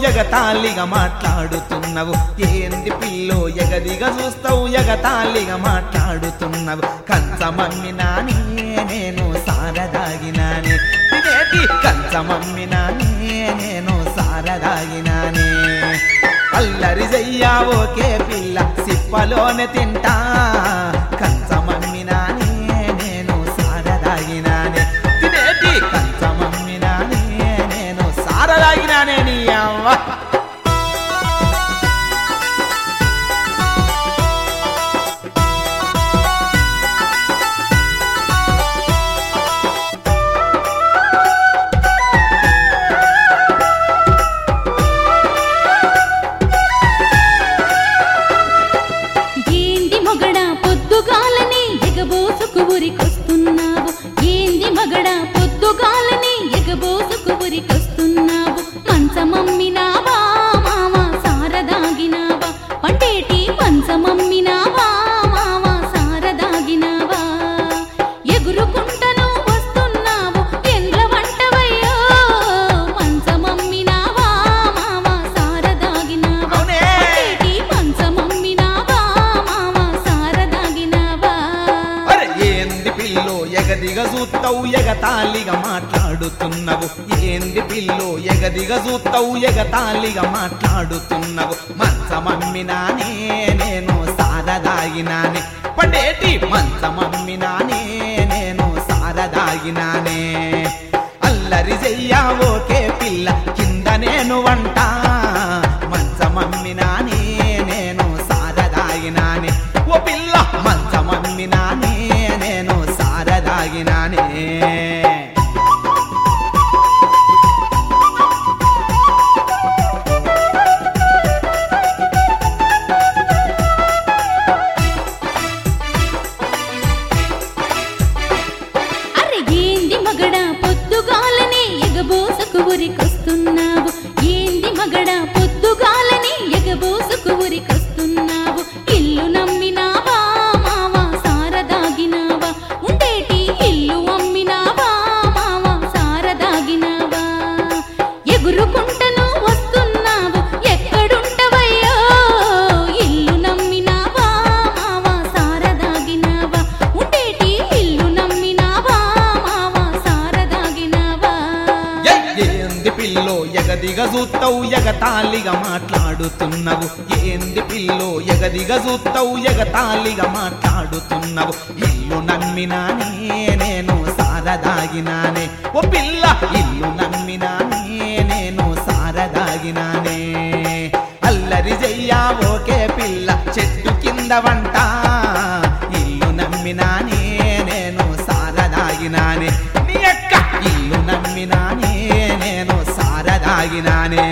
ఎగతాళిగా మాట్లాడుతున్నావు ఏంది పిల్లో ఎగదిగా చూస్తావు ఎగతాళిగా మాట్లాడుతున్నావు కంచమమ్మినాని నేను సారదాగినాని ఇదేటి కంచమమ్మినాని నేను సారదాగినాని అల్లరి చెయ్యా ఓకే పిల్ల సిప్పలోనే తింటా కంచమమ్మినాని నేను సారదాగినాని తినేటి కంచమమ్మినాని నేను సారదాగినానే నీ అవ్వ ఊరికొస్తున్నావు ఏంది మగడా పొద్దుగాలని ఎగబోసుకు ఊరికొస్తున్నావు మంచమమ్మినావా మావా సారదాగినావా పంటేటి మంచమమ్మినావా మావా సారదాగినావా ఎగురుకుంటను వస్తున్నావు ఎండ్ల వంటవయ్యో మంచమమ్మినావా మావా సారదాగినావా పంటేటి మంచమమ్మినావా మావా సారదాగినావా పిల్లో ఎగదిగా చూస్తావు ఎగతాళిగా మాట్లాడుతున్నావు ఏంది పిల్లో ఎగదిగా చూస్తావు ఎగతాళిగా మాట్లాడుతున్నావు మంచమమ్మినానే నేను సారదాగినానే పడేటి మంచమమ్మినానే నేను సారదాగినానే అల్లరి చెయ్యా ఓకే పిల్ల కింద నేను వంట మంచమమ్మినానే నేను సారదాగినానే ఓ పిల్ల మంచమమ్మినానే నేను సారదాగినానే అరే ఏంది మగడా పొద్దుగాలని ఎగబోసుకు ఊరికొస్తున్నావు ఏంది మగడా పొద్దుగాలని ఎగబోసుకు ఊరికొస్తున్నావు ఇల్లు నమ్మినావా మావా సారదాగినావా ఉండేటి ఇల్లు అమ్మినావా మావా సారదాగినావా ఎగురుకుంటను వస్తున్నావు ఎక్కడుంటవయ్యో ఇల్లు నమ్మినావా మావా సారదాగినావా ఉండేటి ఇల్లు నమ్మినావా మావా సారదాగినావా ఏంది పిల్లో ఎగదిగా చూస్తావు ఎగతాళిగా మాట్లాడుతున్నావు ఏంది పిల్లో ఎగదిగా చూస్తావు ఎగతాళిగా మాట్లాడుతున్నావు ఇల్లు నమ్మినానే నేను సారదాగినానే ఓ పిల్ల ఇల్లు నమ్మినానే నేను సారదాగినానే అల్లరి చెయ్యా ఓకే పిల్ల చెట్టు కింద వంట ఇల్లు నమ్మినానే నేను సారదాగినానే నీ అక్క ఇల్లు నమ్మినానే నేను సారదాగినానే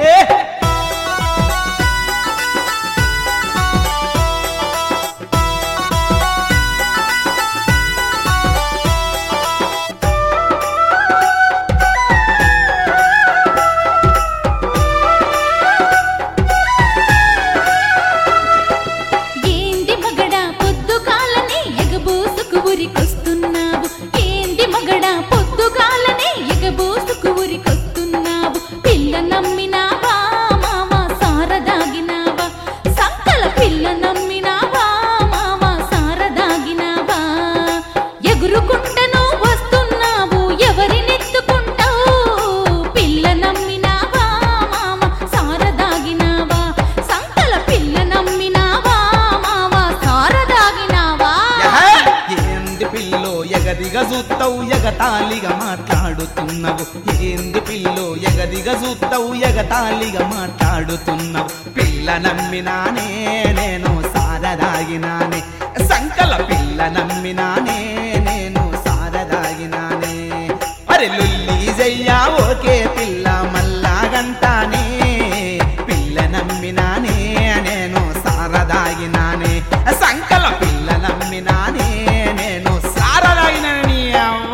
ఏంది మగడా పొద్దుగాలని ఎగబోసుకు ఊరికొస్తున్నావు ఏంది మగడా పొద్దుగాలని ఎగబోసుకు ఊరికొస్తున్నావు పిల్ల నమ్మినావా మావా సారదాగినావా సంకల పిల్ల నమ్మినావా మావా సారదాగినావా ఎగురుకుంటను వస్తున్నావు ఎవరినెత్తుకుంటావు పిల్ల నమ్మినావా మావా సారదాగినావా సంకల పిల్ల నమ్మినావా మావా సారదాగినావా ఏంది పిల్లో ఎగదిగా చూస్తావు ఎగతాళిగా మాట్లాడుతున్నావు ఏంది పిల్లో ఎగదిగా చూస్తావు ఎగతాళిగా మాట్లాడుతున్నావు పిల్ల నమ్మినానే నేను సారదాగినానే సంకల పిల్ల నమ్మినానే నేను సారదాగినానే అరే లుల్లి చెయ్యా ఓకే పిల్ల మల్లా గంటానే పిల్ల నమ్మినానే నేను సారదాగినానే సంకల పిల్ల నమ్మినానే నేను సారదాగినానే అవ్వ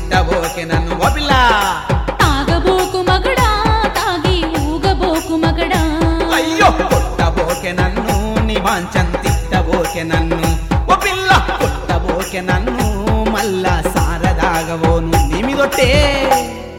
తిట్టబోకే నన్ను ఓ పిల్ల తాగబోకు మగడా తాగి ఊగబోకు మగడా అయ్యో కొట్టబోకే నన్ను నీ వాంచం తిట్టబోకే నన్ను ఓ పిల్ల కొట్టబోకే నన్ను మళ్ళా సారదాగవోను నీ మీదొట్టే